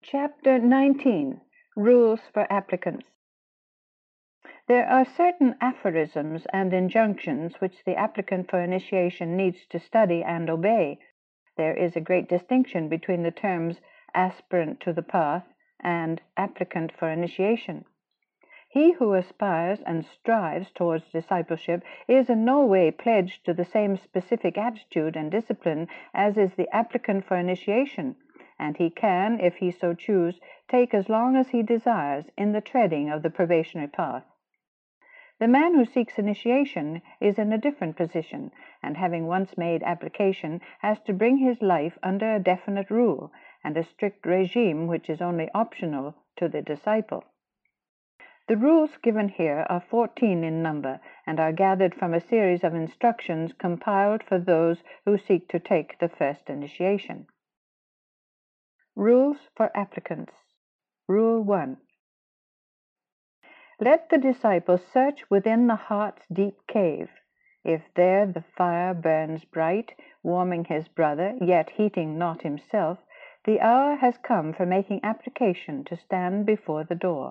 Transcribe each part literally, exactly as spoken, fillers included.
Chapter nineteen. Rules for Applicants. There are certain aphorisms and injunctions which the applicant for initiation needs to study and obey. There is a great distinction between the terms aspirant to the path and applicant for initiation. He who aspires and strives towards discipleship is in no way pledged to the same specific attitude and discipline as is the applicant for initiation, and he can, if he so choose, take as long as he desires in the treading of the probationary path. The man who seeks initiation is in a different position, and having once made application, has to bring his life under a definite rule and a strict regime which is only optional to the disciple. The rules given here are fourteen in number and are gathered from a series of instructions compiled for those who seek to take the first initiation. Rules for Applicants. Rule one. Let the disciple search within the heart's deep cave. If there the fire burns bright, warming his brother, yet heating not himself, the hour has come for making application to stand before the door.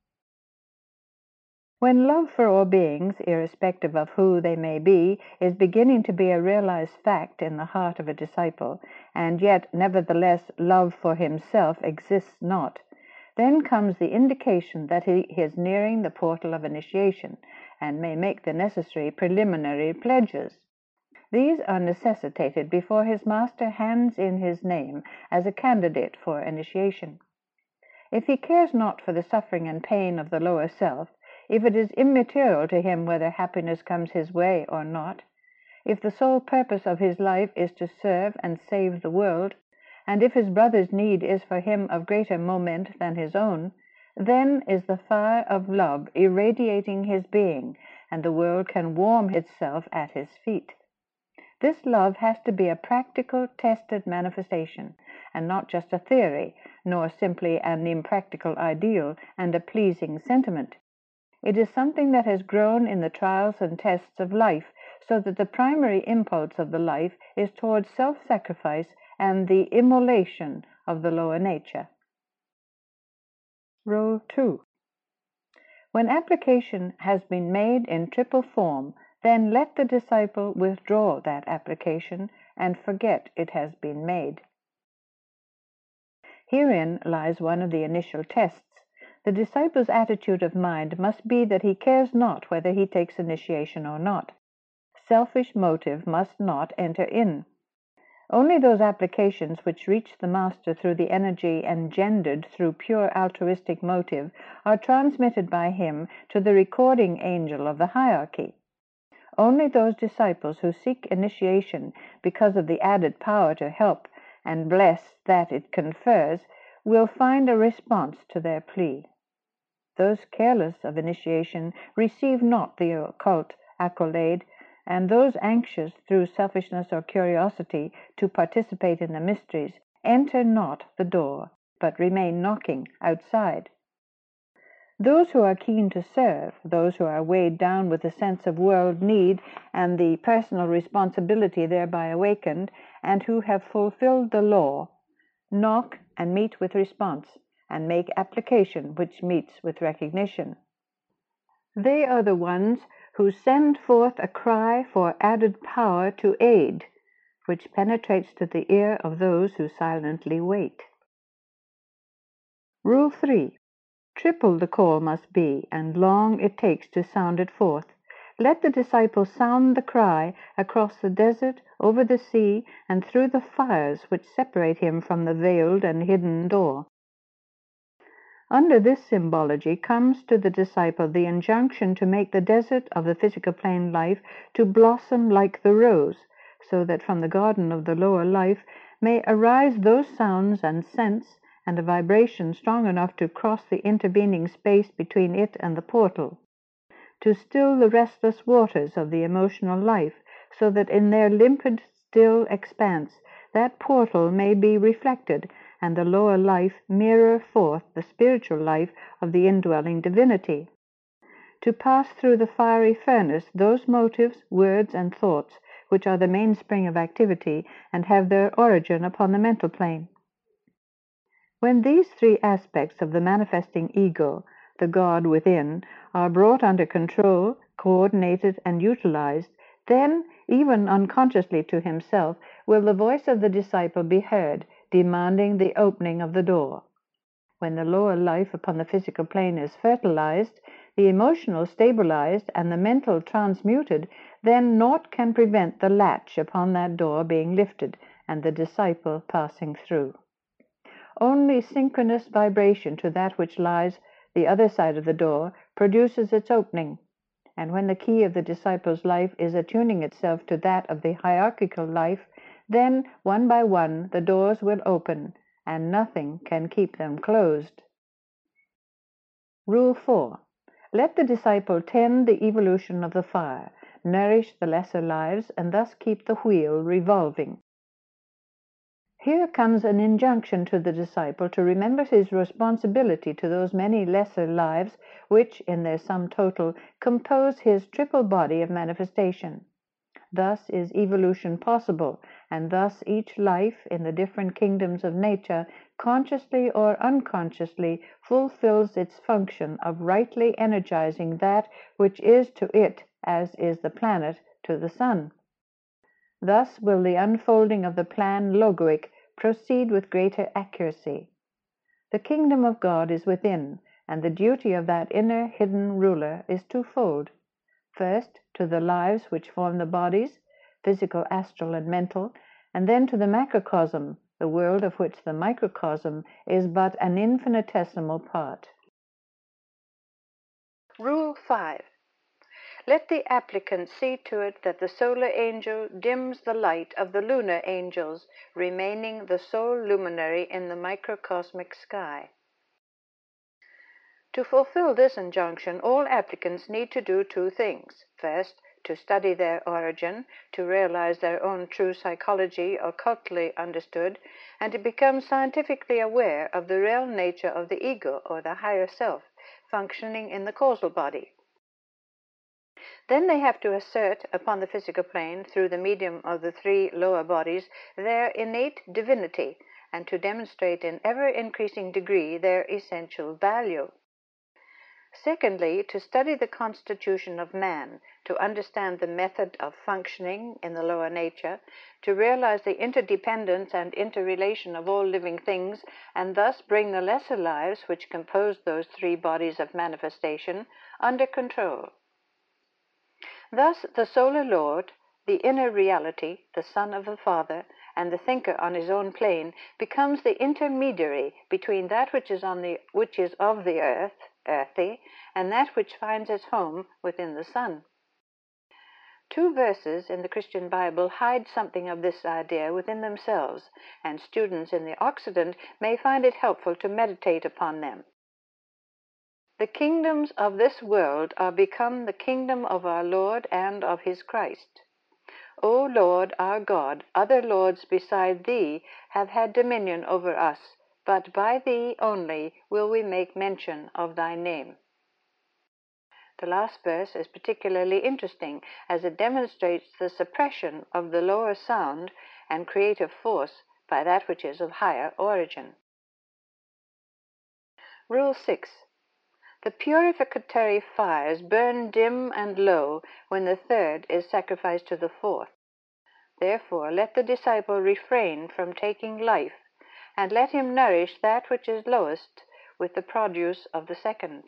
When love for all beings, irrespective of who they may be, is beginning to be a realized fact in the heart of a disciple, and yet nevertheless love for himself exists not, then comes the indication that he is nearing the portal of initiation, and may make the necessary preliminary pledges. These are necessitated before his master hands in his name as a candidate for initiation. If he cares not for the suffering and pain of the lower self, if it is immaterial to him whether happiness comes his way or not, if the sole purpose of his life is to serve and save the world, and if his brother's need is for him of greater moment than his own, then is the fire of love irradiating his being, and the world can warm itself at his feet. This love has to be a practical, tested manifestation, and not just a theory, nor simply an impractical ideal and a pleasing sentiment. It is something that has grown in the trials and tests of life, so that the primary impulse of the life is towards self-sacrifice and the immolation of the lower nature. Rule two. When application has been made in triple form, then let the disciple withdraw that application and forget it has been made. Herein lies one of the initial tests. The disciple's attitude of mind must be that he cares not whether he takes initiation or not. Selfish motive must not enter in. Only those applications which reach the master through the energy engendered through pure altruistic motive are transmitted by him to the recording angel of the hierarchy. Only those disciples who seek initiation because of the added power to help and bless that it confers will find a response to their plea. Those careless of initiation receive not the occult accolade, and those anxious through selfishness or curiosity to participate in the mysteries enter not the door, but remain knocking outside. Those who are keen to serve, those who are weighed down with the sense of world need and the personal responsibility thereby awakened, and who have fulfilled the law, knock and meet with response, and make application which meets with recognition. They are the ones who send forth a cry for added power to aid, which penetrates to the ear of those who silently wait. Rule three. Triple the call must be, and long it takes to sound it forth. Let the disciple sound the cry across the desert, over the sea, and through the fires which separate him from the veiled and hidden door. Under this symbology comes to the disciple the injunction to make the desert of the physical plane life to blossom like the rose, so that from the garden of the lower life may arise those sounds and scents and a vibration strong enough to cross the intervening space between it and the portal, to still the restless waters of the emotional life, so that in their limpid, still expanse that portal may be reflected, and the lower life mirror forth the spiritual life of the indwelling divinity. To pass through the fiery furnace those motives, words, and thoughts which are the mainspring of activity and have their origin upon the mental plane. When these three aspects of the manifesting ego, the God within, are brought under control, coordinated, and utilized, then, even unconsciously to himself, will the voice of the disciple be heard, demanding the opening of the door. When the lower life upon the physical plane is fertilized, the emotional stabilized, and the mental transmuted, then naught can prevent the latch upon that door being lifted and the disciple passing through. Only synchronous vibration to that which lies the other side of the door produces its opening, and when the key of the disciple's life is attuning itself to that of the hierarchical life, then one by one the doors will open, and nothing can keep them closed. Rule four. Let the disciple tend the evolution of the fire, nourish the lesser lives, and thus keep the wheel revolving. Here comes an injunction to the disciple to remember his responsibility to those many lesser lives which, in their sum total, compose his triple body of manifestation. Thus is evolution possible, and thus each life in the different kingdoms of nature, consciously or unconsciously, fulfills its function of rightly energizing that which is to it as is the planet to the sun. Thus will the unfolding of the plan logoic proceed with greater accuracy. The kingdom of God is within, and the duty of that inner hidden ruler is twofold. First, to the lives which form the bodies, physical, astral, and mental, and then to the macrocosm, the world of which the microcosm is but an infinitesimal part. Rule five. Let the applicant see to it that the solar angel dims the light of the lunar angels, remaining the sole luminary in the microcosmic sky. To fulfill this injunction, all applicants need to do two things. First, to study their origin, to realize their own true psychology occultly understood, and to become scientifically aware of the real nature of the ego, or the higher self, functioning in the causal body. Then they have to assert upon the physical plane, through the medium of the three lower bodies, their innate divinity, and to demonstrate in ever-increasing degree their essential value. Secondly, to study the constitution of man, to understand the method of functioning in the lower nature, to realize the interdependence and interrelation of all living things, and thus bring the lesser lives which compose those three bodies of manifestation under control. Thus the solar Lord, the inner reality, the Son of the Father, and the thinker on his own plane, becomes the intermediary between that which is on the which is of the earth, earthy, and that which finds its home within the sun. Two verses in the Christian Bible hide something of this idea within themselves, and students in the Occident may find it helpful to meditate upon them. The kingdoms of this world are become the kingdom of our Lord and of his Christ. O Lord our God, other lords beside thee have had dominion over us, but by thee only will we make mention of thy name. The last verse is particularly interesting, as it demonstrates the suppression of the lower sound and creative force by that which is of higher origin. Rule six. The purificatory fires burn dim and low when the third is sacrificed to the fourth. Therefore let the disciple refrain from taking life, and let him nourish that which is lowest with the produce of the second.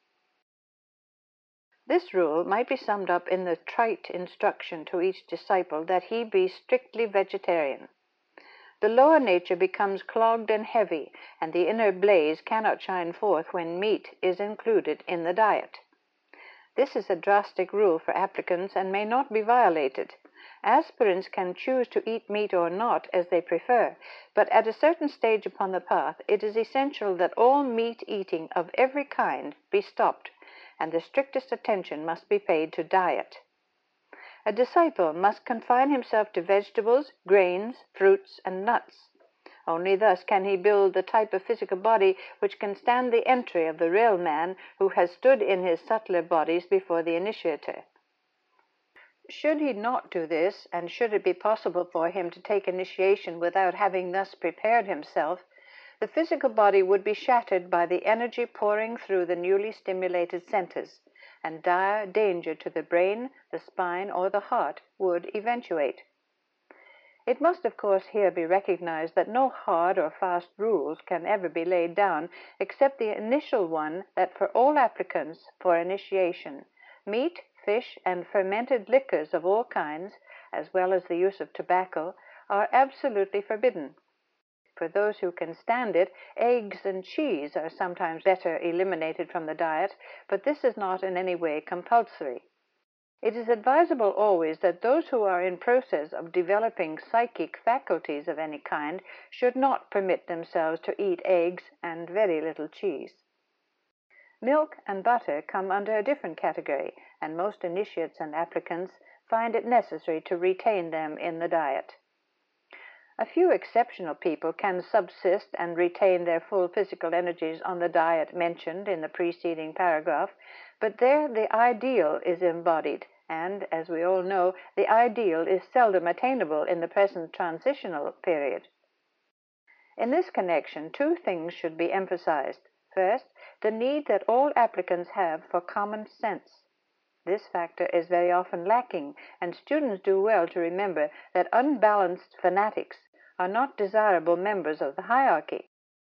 This rule might be summed up in the trite instruction to each disciple that he be strictly vegetarian. The lower nature becomes clogged and heavy, and the inner blaze cannot shine forth when meat is included in the diet. This is a drastic rule for applicants and may not be violated. Aspirants can choose to eat meat or not as they prefer, but at a certain stage upon the path it is essential that all meat eating of every kind be stopped, and the strictest attention must be paid to diet. A disciple must confine himself to vegetables, grains, fruits, and nuts. Only thus can he build the type of physical body which can stand the entry of the real man who has stood in his subtler bodies before the initiator. Should he not do this, and should it be possible for him to take initiation without having thus prepared himself, the physical body would be shattered by the energy pouring through the newly stimulated centers, and dire danger to the brain, the spine, or the heart would eventuate. It must, of course, here be recognized that no hard or fast rules can ever be laid down, except the initial one that for all applicants for initiation, meat, fish, and fermented liquors of all kinds, as well as the use of tobacco, are absolutely forbidden. For those who can stand it, eggs and cheese are sometimes better eliminated from the diet, but this is not in any way compulsory. It is advisable always that those who are in process of developing psychic faculties of any kind should not permit themselves to eat eggs and very little cheese. Milk and butter come under a different category, and most initiates and applicants find it necessary to retain them in the diet. A few exceptional people can subsist and retain their full physical energies on the diet mentioned in the preceding paragraph, but there the ideal is embodied, and, as we all know, the ideal is seldom attainable in the present transitional period. In this connection, two things should be emphasized. First, the need that all applicants have for common sense. This factor is very often lacking, and students do well to remember that unbalanced fanatics are not desirable members of the hierarchy.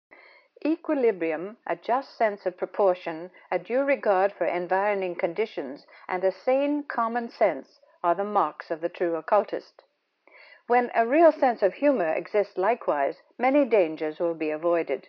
Equilibrium, a just sense of proportion, a due regard for environing conditions, and a sane common sense are the marks of the true occultist. When a real sense of humor exists likewise, many dangers will be avoided.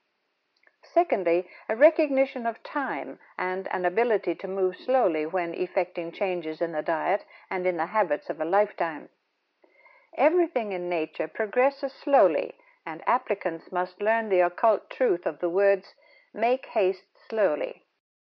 Secondly, a recognition of time and an ability to move slowly when effecting changes in the diet and in the habits of a lifetime. Everything in nature progresses slowly, and applicants must learn the occult truth of the words, "make haste slowly."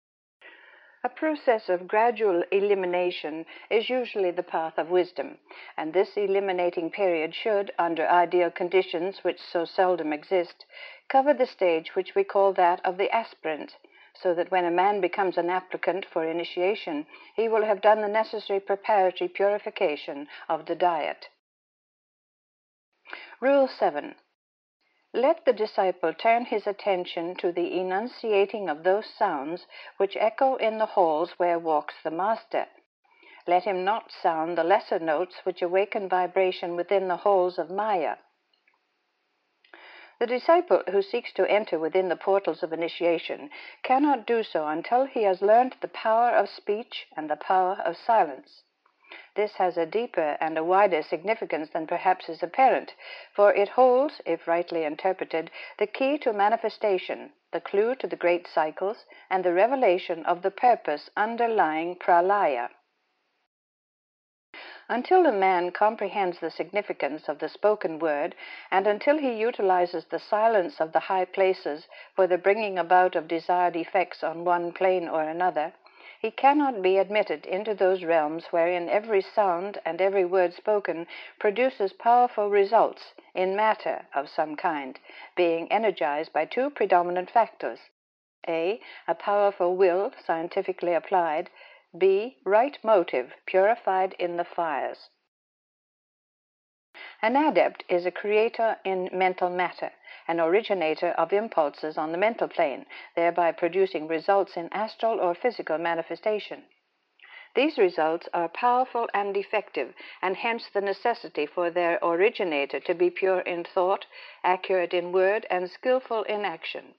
A process of gradual elimination is usually the path of wisdom, and this eliminating period should, under ideal conditions which so seldom exist, cover the stage which we call that of the aspirant, so that when a man becomes an applicant for initiation, he will have done the necessary preparatory purification of the diet. Rule seven. Let the disciple turn his attention to the enunciating of those sounds which echo in the halls where walks the master. Let him not sound the lesser notes which awaken vibration within the halls of Maya. The disciple who seeks to enter within the portals of initiation cannot do so until he has learned the power of speech and the power of silence. This has a deeper and a wider significance than perhaps is apparent, for it holds, if rightly interpreted, the key to manifestation, the clue to the great cycles, and the revelation of the purpose underlying pralaya. Until a man comprehends the significance of the spoken word, and until he utilizes the silence of the high places for the bringing about of desired effects on one plane or another, he cannot be admitted into those realms wherein every sound and every word spoken produces powerful results in matter of some kind, being energized by two predominant factors: A. A powerful will, scientifically applied; B. Right motive, purified in the fires. An adept is a creator in mental matter, an originator of impulses on the mental plane, thereby producing results in astral or physical manifestation. These results are powerful and effective, and hence the necessity for their originator to be pure in thought, accurate in word, and skillful in action.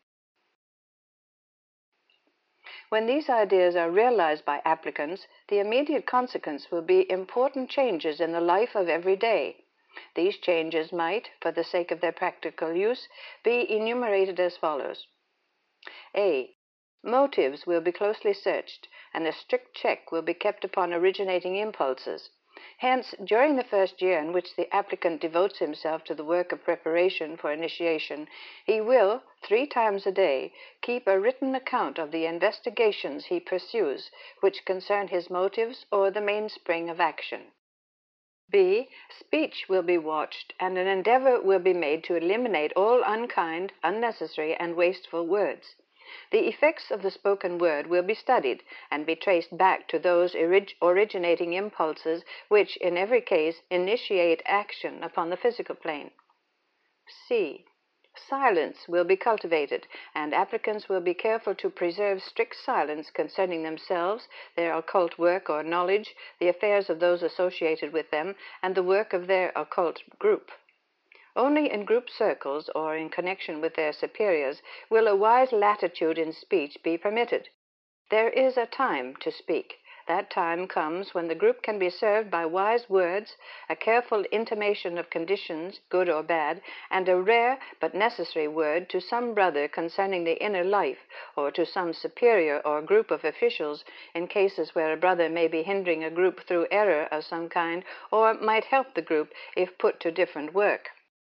When these ideas are realized by applicants, the immediate consequence will be important changes in the life of every day. These changes might, for the sake of their practical use, be enumerated as follows. A. Motives will be closely searched, and a strict check will be kept upon originating impulses. Hence, during the first year in which the applicant devotes himself to the work of preparation for initiation, he will, three times a day, keep a written account of the investigations he pursues, which concern his motives or the mainspring of action. B. Speech will be watched, and an endeavor will be made to eliminate all unkind, unnecessary, and wasteful words. The effects of the spoken word will be studied and be traced back to those orig- originating impulses which, in every case, initiate action upon the physical plane. C. Silence will be cultivated, and applicants will be careful to preserve strict silence concerning themselves, their occult work or knowledge, the affairs of those associated with them, and the work of their occult group. Only in group circles or in connection with their superiors will a wise latitude in speech be permitted. There is a time to speak. That time comes when the group can be served by wise words, a careful intimation of conditions, good or bad, and a rare but necessary word to some brother concerning the inner life, or to some superior or group of officials in cases where a brother may be hindering a group through error of some kind, or might help the group if put to different work.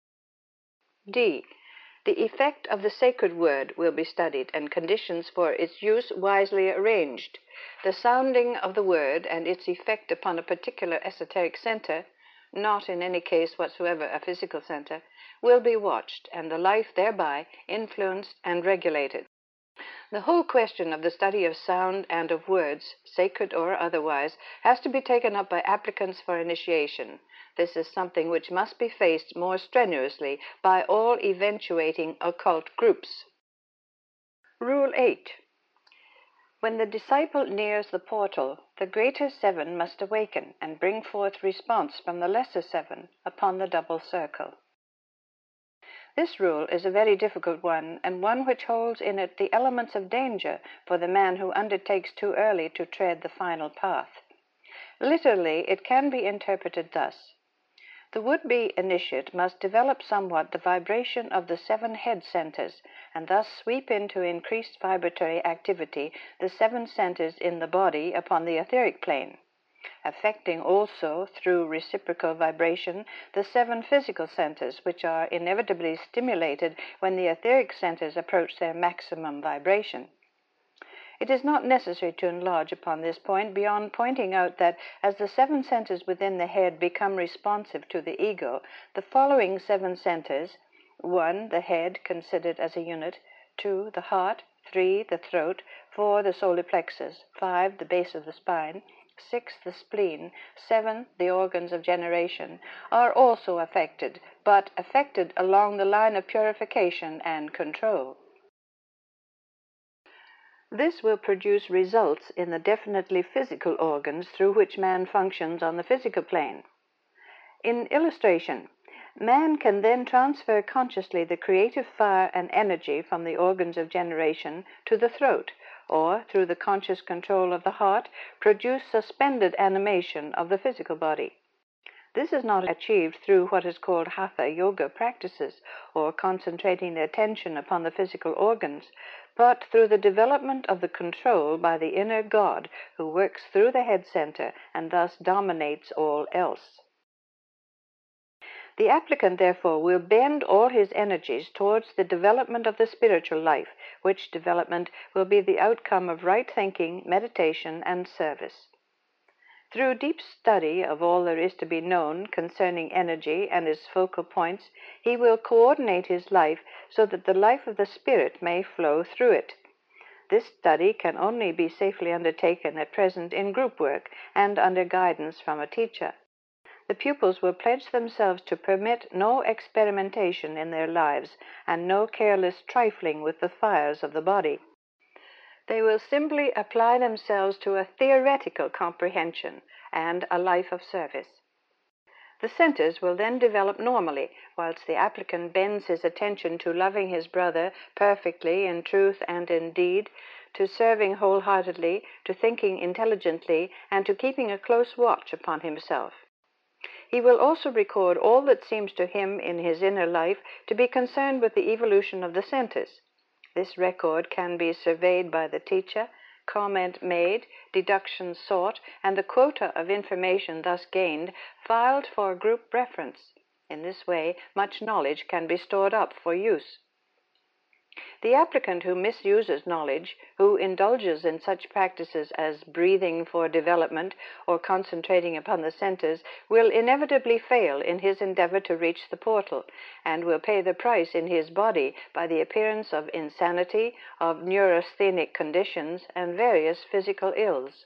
D. The effect of the sacred word will be studied, and conditions for its use wisely arranged. The sounding of the word and its effect upon a particular esoteric center, not in any case whatsoever a physical center, will be watched, and the life thereby influenced and regulated. The whole question of the study of sound and of words, sacred or otherwise, has to be taken up by applicants for initiation. This is something which must be faced more strenuously by all eventuating occult groups. Rule eight. When the disciple nears the portal, the greater seven must awaken and bring forth response from the lesser seven upon the double circle. This rule is a very difficult one, and one which holds in it the elements of danger for the man who undertakes too early to tread the final path. Literally, it can be interpreted thus. The would-be initiate must develop somewhat the vibration of the seven head centers, and thus sweep into increased vibratory activity the seven centers in the body upon the etheric plane, affecting also, through reciprocal vibration, the seven physical centers, which are inevitably stimulated when the etheric centers approach their maximum vibration. It is not necessary to enlarge upon this point beyond pointing out that as the seven centers within the head become responsive to the ego, the following seven centers, one, the head considered as a unit, two, the heart, three, the throat, four, the solar plexus, five, the base of the spine, six, the spleen, seven, the organs of generation, are also affected, but affected along the line of purification and control. This will produce results in the definitely physical organs through which man functions on the physical plane. In illustration, man can then transfer consciously the creative fire and energy from the organs of generation to the throat, or, through the conscious control of the heart, produce suspended animation of the physical body. This is not achieved through what is called hatha yoga practices, or concentrating the attention upon the physical organs, but through the development of the control by the inner God who works through the head center and thus dominates all else. The applicant, therefore, will bend all his energies towards the development of the spiritual life, which development will be the outcome of right thinking, meditation, and service. Through deep study of all there is to be known concerning energy and its focal points, he will coordinate his life so that the life of the spirit may flow through it. This study can only be safely undertaken at present in group work and under guidance from a teacher. The pupils will pledge themselves to permit no experimentation in their lives and no careless trifling with the fires of the body. They will simply apply themselves to a theoretical comprehension and a life of service. The centers will then develop normally, whilst the applicant bends his attention to loving his brother perfectly in truth and in deed, to serving wholeheartedly, to thinking intelligently, and to keeping a close watch upon himself. He will also record all that seems to him in his inner life to be concerned with the evolution of the centers. This record can be surveyed by the teacher, comment made, deductions sought, and the quota of information thus gained filed for group reference. In this way, much knowledge can be stored up for use. The applicant who misuses knowledge, who indulges in such practices as breathing for development or concentrating upon the centers, will inevitably fail in his endeavor to reach the portal, and will pay the price in his body by the appearance of insanity, of neurasthenic conditions, and various physical ills.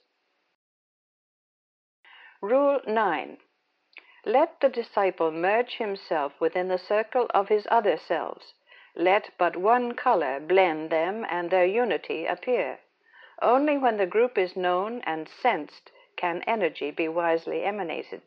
Rule nine. Let the disciple merge himself within the circle of his other selves. let but one color blend them and their unity appear. Only when the group is known and sensed can energy be wisely emanated.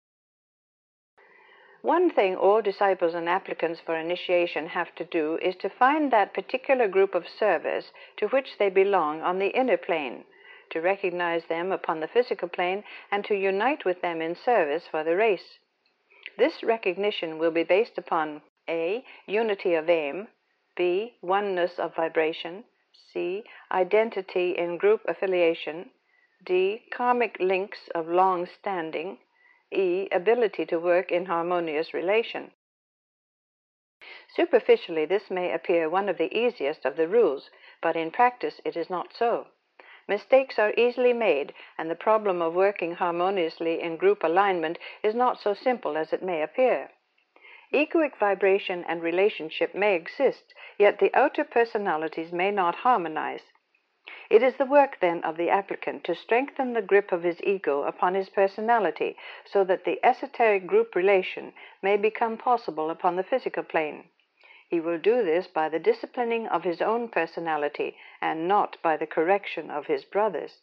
One thing all disciples and applicants for initiation have to do is to find that particular group of servers to which they belong on the inner plane, to recognize them upon the physical plane, and to unite with them in service for the race. This recognition will be based upon A. Unity of aim, B. Oneness of vibration, C. Identity in group affiliation, D. Karmic links of long standing, E. Ability to work in harmonious relation. Superficially, this may appear one of the easiest of the rules, but in practice it is not so. Mistakes are easily made, and the problem of working harmoniously in group alignment is not so simple as it may appear. Egoic vibration and relationship may exist, yet the outer personalities may not harmonize. It is the work, then, of the applicant to strengthen the grip of his ego upon his personality so that the esoteric group relation may become possible upon the physical plane. He will do this by the disciplining of his own personality and not by the correction of his brothers.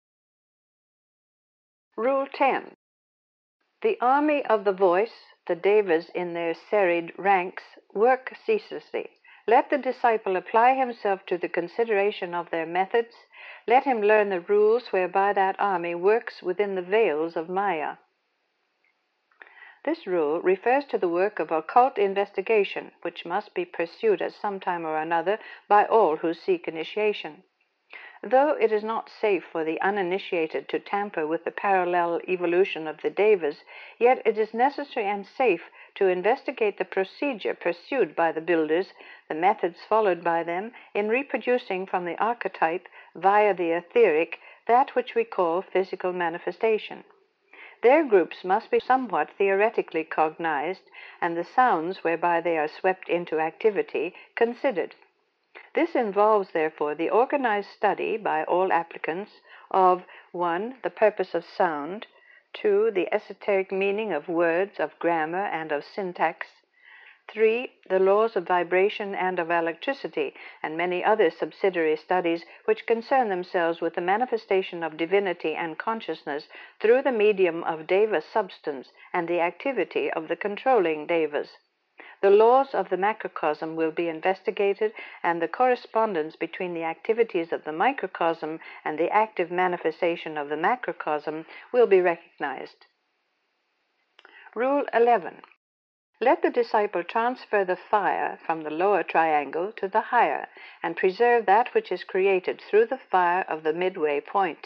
Rule ten. The army of the voice, the devas in their serried ranks, work ceaselessly. Let the disciple apply himself to the consideration of their methods. Let him learn the rules whereby that army works within the veils of Maya. This rule refers to the work of occult investigation, which must be pursued at some time or another by all who seek initiation. Though it is not safe for the uninitiated to tamper with the parallel evolution of the devas, yet it is necessary and safe to investigate the procedure pursued by the builders, the methods followed by them, in reproducing from the archetype via the etheric that which we call physical manifestation. Their groups must be somewhat theoretically cognized, and the sounds whereby they are swept into activity considered. This involves, therefore, the organized study by all applicants of one. The purpose of sound, two. The esoteric meaning of words, of grammar, and of syntax, three. The laws of vibration and of electricity, and many other subsidiary studies which concern themselves with the manifestation of divinity and consciousness through the medium of deva substance and the activity of the controlling devas. The laws of the macrocosm will be investigated, and the correspondence between the activities of the microcosm and the active manifestation of the macrocosm will be recognized. Rule eleven. Let the disciple transfer the fire from the lower triangle to the higher, and preserve that which is created through the fire of the midway point.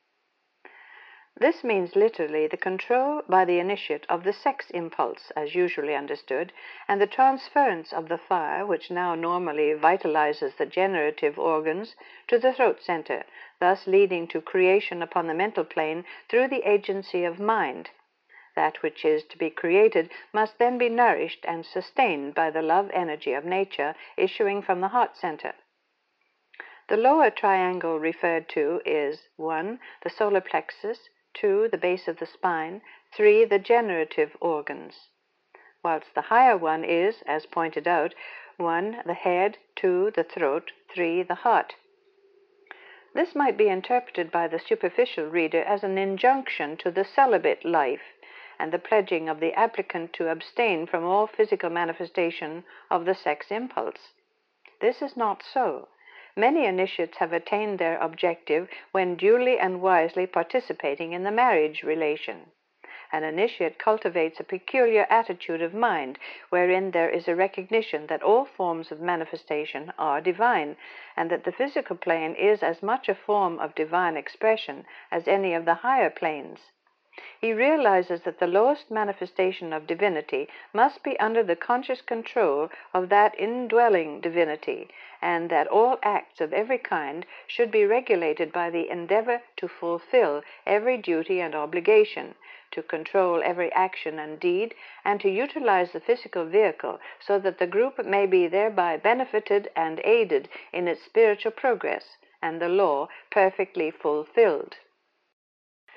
This means literally the control by the initiate of the sex impulse, as usually understood, and the transference of the fire, which now normally vitalizes the generative organs, to the throat center, thus leading to creation upon the mental plane through the agency of mind. That which is to be created must then be nourished and sustained by the love energy of nature issuing from the heart center. The lower triangle referred to is one. The solar plexus, two. The base of the spine, three. The generative organs, whilst the higher one is, as pointed out, one. The head, two. The throat, three. The heart. This might be interpreted by the superficial reader as an injunction to the celibate life and the pledging of the applicant to abstain from all physical manifestation of the sex impulse. This is not so. Many initiates have attained their objective when duly and wisely participating in the marriage relation. An initiate cultivates a peculiar attitude of mind, wherein there is a recognition that all forms of manifestation are divine, and that the physical plane is as much a form of divine expression as any of the higher planes. He realizes that the lowest manifestation of divinity must be under the conscious control of that indwelling divinity, and that all acts of every kind should be regulated by the endeavor to fulfill every duty and obligation, to control every action and deed, and to utilize the physical vehicle so that the group may be thereby benefited and aided in its spiritual progress, and the law perfectly fulfilled.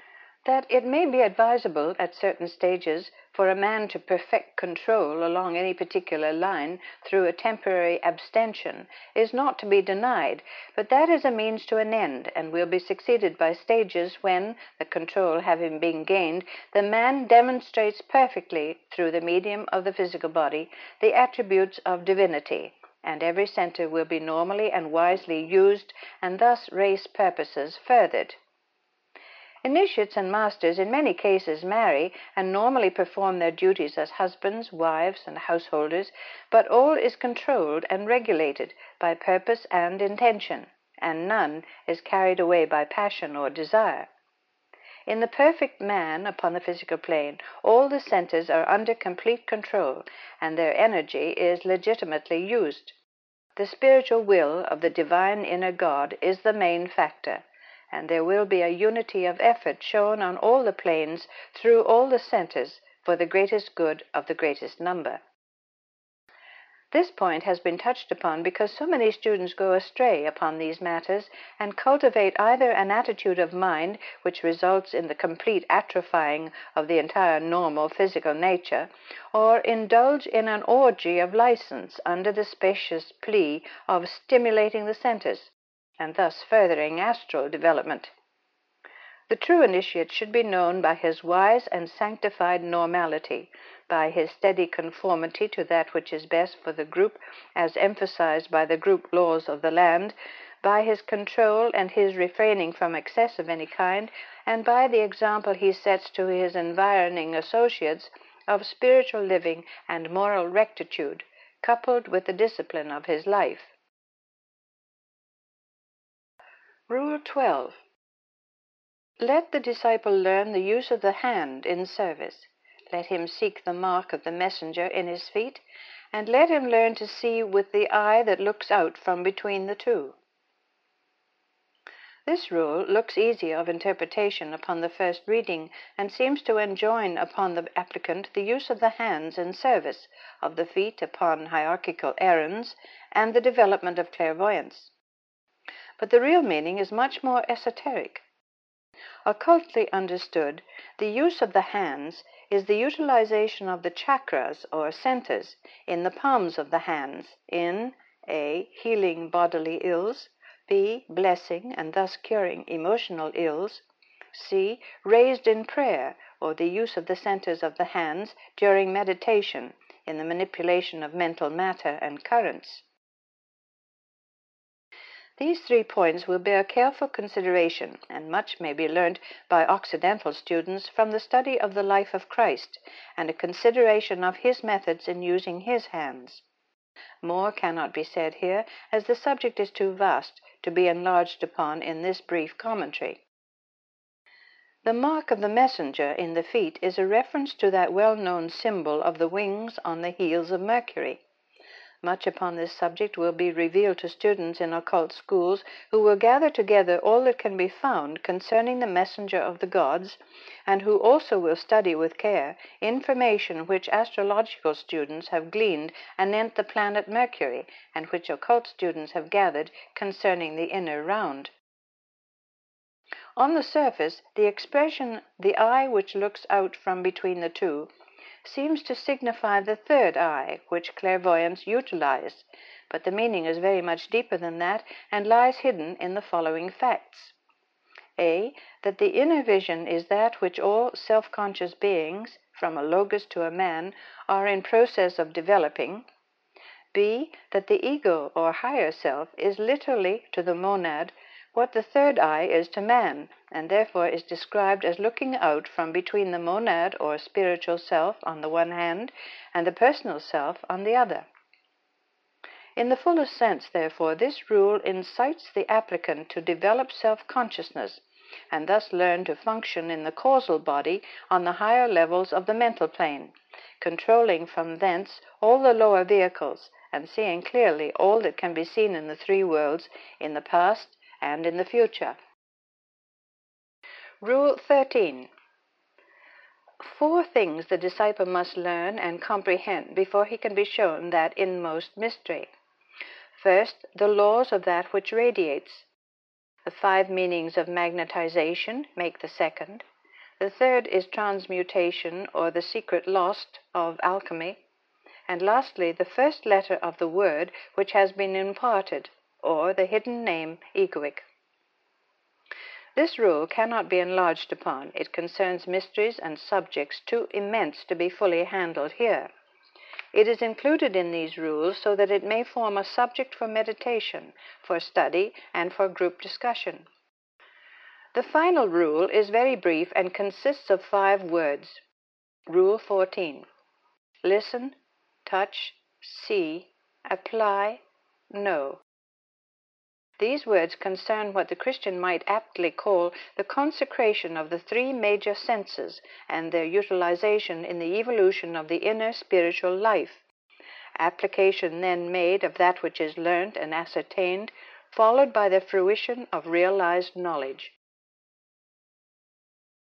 That it may be advisable at certain stages for a man to perfect control along any particular line through a temporary abstention is not to be denied, but that is a means to an end, and will be succeeded by stages when, the control having been gained, the man demonstrates perfectly, through the medium of the physical body, the attributes of divinity, and every center will be normally and wisely used, and thus race purposes furthered. Initiates and masters in many cases marry and normally perform their duties as husbands, wives, and householders, but all is controlled and regulated by purpose and intention, and none is carried away by passion or desire. In the perfect man upon the physical plane, all the centers are under complete control, and their energy is legitimately used. The spiritual will of the divine inner God is the main factor, and there will be a unity of effort shown on all the planes through all the centers for the greatest good of the greatest number. This point has been touched upon because so many students go astray upon these matters and cultivate either an attitude of mind which results in the complete atrophying of the entire normal physical nature, or indulge in an orgy of license under the spacious plea of stimulating the centers, and thus furthering astral development. The true initiate should be known by his wise and sanctified normality, by his steady conformity to that which is best for the group as emphasized by the group laws of the land, by his control and his refraining from excess of any kind, and by the example he sets to his environing associates of spiritual living and moral rectitude, coupled with the discipline of his life. Rule twelve. Let the disciple learn the use of the hand in service. Let him seek the mark of the messenger in his feet, and let him learn to see with the eye that looks out from between the two. This rule looks easy of interpretation upon the first reading, and seems to enjoin upon the applicant the use of the hands in service, of the feet upon hierarchical errands, and the development of clairvoyance. But the real meaning is much more esoteric. Occultly understood, the use of the hands is the utilization of the chakras or centers in the palms of the hands in A. Healing bodily ills, B. Blessing and thus curing emotional ills, C. Raised in prayer, or the use of the centers of the hands during meditation in the manipulation of mental matter and currents. These three points will bear careful consideration, and much may be learnt by Occidental students from the study of the life of Christ and a consideration of his methods in using his hands. More cannot be said here, as the subject is too vast to be enlarged upon in this brief commentary. The mark of the messenger in the feet is a reference to that well-known symbol of the wings on the heels of Mercury. Much upon this subject will be revealed to students in occult schools, who will gather together all that can be found concerning the messenger of the gods, and who also will study with care information which astrological students have gleaned anent the planet Mercury, and which occult students have gathered concerning the inner round. On the surface, the expression, "the eye which looks out from between the two," seems to signify the third eye, which clairvoyants utilize, but the meaning is very much deeper than that, and lies hidden in the following facts. A. That the inner vision is that which all self-conscious beings, from a logos to a man, are in process of developing. B. That the ego, or higher self, is literally, to the monad, what the third eye is to man, and therefore is described as looking out from between the monad or spiritual self on the one hand and the personal self on the other. In the fullest sense, therefore, this rule incites the applicant to develop self-consciousness and thus learn to function in the causal body on the higher levels of the mental plane, controlling from thence all the lower vehicles and seeing clearly all that can be seen in the three worlds, in the past and in the future. Rule thirteen. Four things the disciple must learn and comprehend before he can be shown that inmost mystery. First, the laws of that which radiates. The five meanings of magnetization make the second. The third is transmutation, or the secret lost of alchemy. And lastly, the first letter of the word which has been imparted, or the hidden name egoic. This rule cannot be enlarged upon. It concerns mysteries and subjects too immense to be fully handled here. It is included in these rules so that it may form a subject for meditation, for study, and for group discussion. The final rule is very brief and consists of five words. Rule fourteen. Listen, touch, see, apply, know. These words concern what the Christian might aptly call the consecration of the three major senses and their utilization in the evolution of the inner spiritual life. Application then made of that which is learnt and ascertained, followed by the fruition of realized knowledge.